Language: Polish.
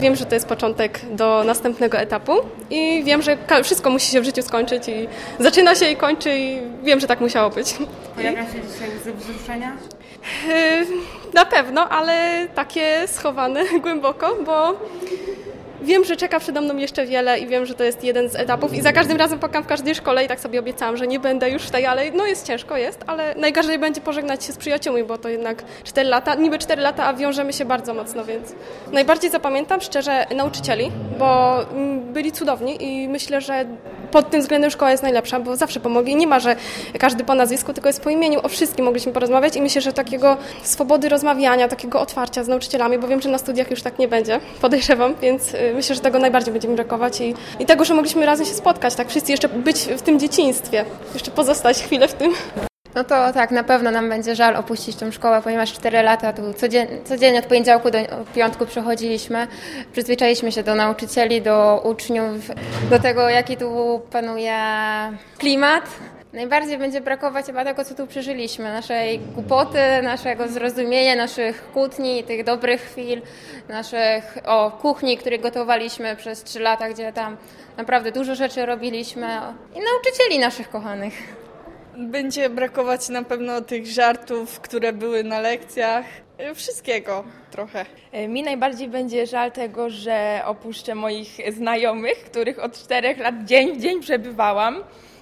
Wiem, że to jest początek do następnego etapu i wiem, że wszystko musi się w życiu skończyć i zaczyna się i kończy i wiem, że tak musiało być. Pojawia się dzisiaj łzy wzruszenia? Na pewno, ale takie schowane głęboko, bo wiem, że czeka przede mną jeszcze wiele i wiem, że to jest jeden z etapów i za każdym razem płakam w każdej szkole i tak sobie obiecałam, że nie będę już w tej, ale no jest ciężko, ale najgorzej będzie pożegnać się z przyjaciółmi, bo to jednak 4 lata, niby 4 lata, a wiążemy się bardzo mocno, więc najbardziej zapamiętam szczerze nauczycieli, bo byli cudowni i myślę, że pod tym względem szkoła jest najlepsza, bo zawsze pomogli. Nie ma, że każdy po nazwisku, tylko jest po imieniu. O wszystkim mogliśmy porozmawiać i myślę, że takiego swobody rozmawiania, takiego otwarcia z nauczycielami, bo wiem, że na studiach już tak nie będzie, podejrzewam, więc myślę, że tego najbardziej będzie mi brakować i tego, że mogliśmy razem się spotkać, tak wszyscy jeszcze być w tym dzieciństwie, jeszcze pozostać chwilę w tym. No to tak, na pewno nam będzie żal opuścić tą szkołę, ponieważ 4 lata tu codziennie od poniedziałku do piątku przechodziliśmy. Przyzwyczailiśmy się do nauczycieli, do uczniów, do tego, jaki tu panuje klimat. Najbardziej będzie brakować chyba tego, co tu przeżyliśmy, naszej głupoty, naszego zrozumienia, naszych kłótni, tych dobrych chwil, naszych kuchni, które gotowaliśmy przez 3 lata, gdzie tam naprawdę dużo rzeczy robiliśmy i nauczycieli naszych kochanych. Będzie brakować na pewno tych żartów, które były na lekcjach, wszystkiego trochę. Mi najbardziej będzie żal tego, że opuszczę moich znajomych, których od 4 lat dzień w dzień przebywałam.